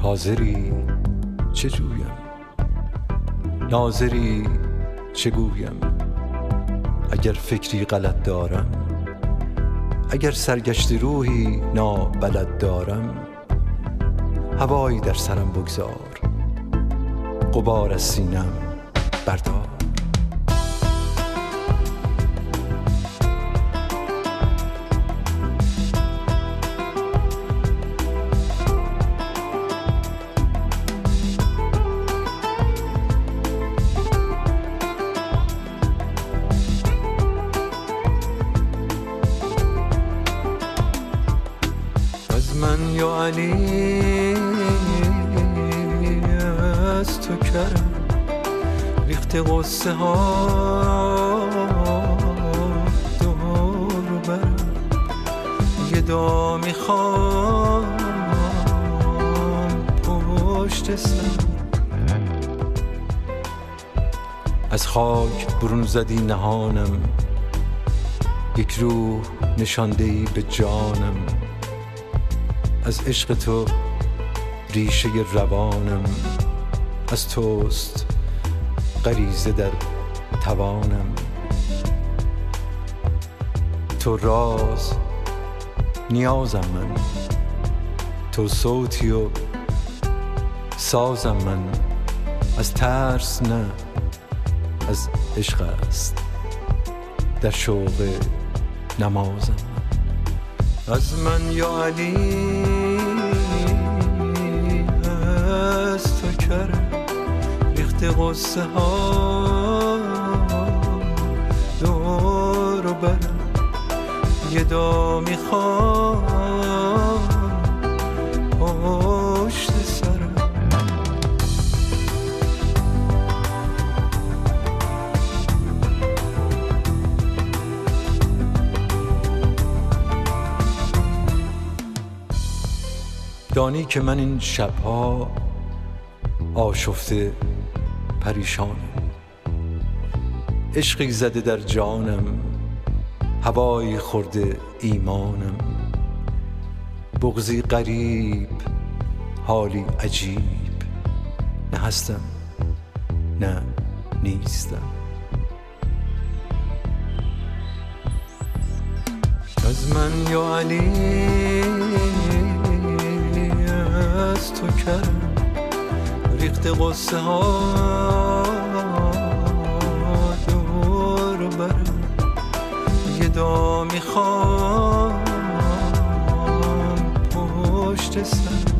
حاضری چه جویم، ناظری چه گویم؟ اگر فکری غلط دارم، اگر سرگشت روحی نابلد دارم، هوایی در سرم بگذار، غبار از سینم بردار. از من یا علی از تو کرم، ریخت قصه ها دور و برم، یه دا میخوام پشت سر. از خاک برون زدی نهانم، یک روح نشاندهی به جانم، از عشق تو ریشه روانم، از توست غریزه در توانم. تو راز نیازم من، تو صوتی و سازم من، از ترس نه از عشق است در شوق نمازم. از من یا علی از تو کرم، ریخت قصه ها دور و برم، یه دا میخوام پشت سرم. دانی که من این شبها آشفته پریشانم، عشقی زده در جانم، هوایی خورده ایمانم، بغضی غریب، حالی عجیب، نه هستم نه نیستم. از من یا علی از تو کرم، ریخت قصه ها دور و برم، یه دا میخوام پشت سر.